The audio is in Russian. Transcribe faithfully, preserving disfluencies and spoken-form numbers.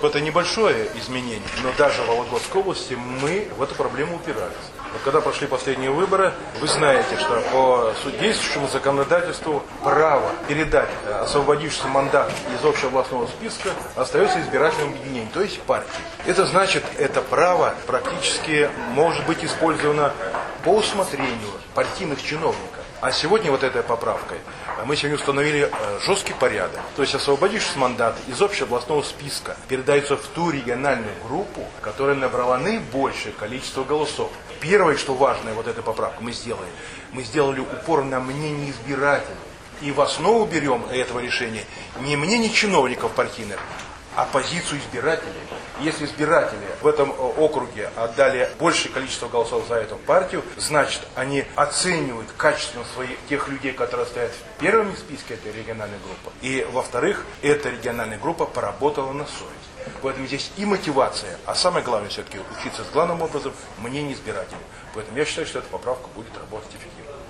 бы это небольшое изменение, но даже в Вологодской области мы в эту проблему упирались. Вот когда прошли последние выборы, вы знаете, что по действующему законодательству право передать освободившийся мандат из общеобластного списка остается избирательным объединением, то есть партии. Это значит, это право практически может быть использовано по усмотрению партийных чиновников. А сегодня вот этой поправкой мы сегодня установили жесткий порядок. То есть освободившийся мандат из общеобластного списка передается в ту региональную группу, которая набрала наибольшее количество голосов. Первое, что важное, вот эта поправка мы сделали, мы сделали упор на мнение избирателей. И в основу берем этого решения не мнение чиновников партийных, а позицию избирателей. Если избиратели в этом округе отдали большее количество голосов за эту партию, значит, они оценивают качество своих, тех людей, которые стоят в первом списке этой региональной группы. И, во-вторых, эта региональная группа поработала на совесть. Поэтому здесь и мотивация, а самое главное все-таки учиться с главным образом мнение избирателей. Поэтому я считаю, что эта поправка будет работать эффективно.